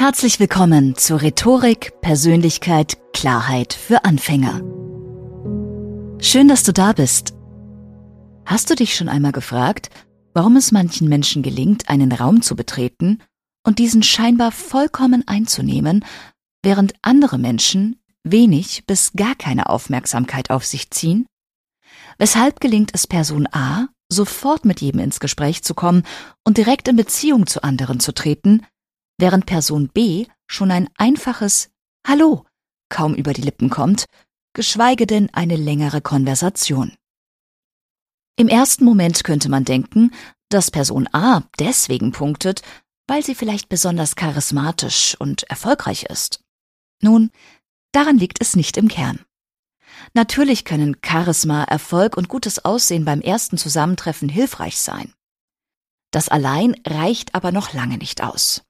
Herzlich willkommen zu Rhetorik, Persönlichkeit, Klarheit für Anfänger. Schön, dass du da bist. Hast du dich schon einmal gefragt, warum es manchen Menschen gelingt, einen Raum zu betreten und diesen scheinbar vollkommen einzunehmen, während andere Menschen wenig bis gar keine Aufmerksamkeit auf sich ziehen? Weshalb gelingt es Person A, sofort mit jedem ins Gespräch zu kommen und direkt in Beziehung zu anderen zu treten, während Person B schon ein einfaches Hallo kaum über die Lippen kommt, geschweige denn eine längere Konversation? Im ersten Moment könnte man denken, dass Person A deswegen punktet, weil sie vielleicht besonders charismatisch und erfolgreich ist. Nun, daran liegt es nicht im Kern. Natürlich können Charisma, Erfolg und gutes Aussehen beim ersten Zusammentreffen hilfreich sein. Das allein reicht aber noch lange nicht aus.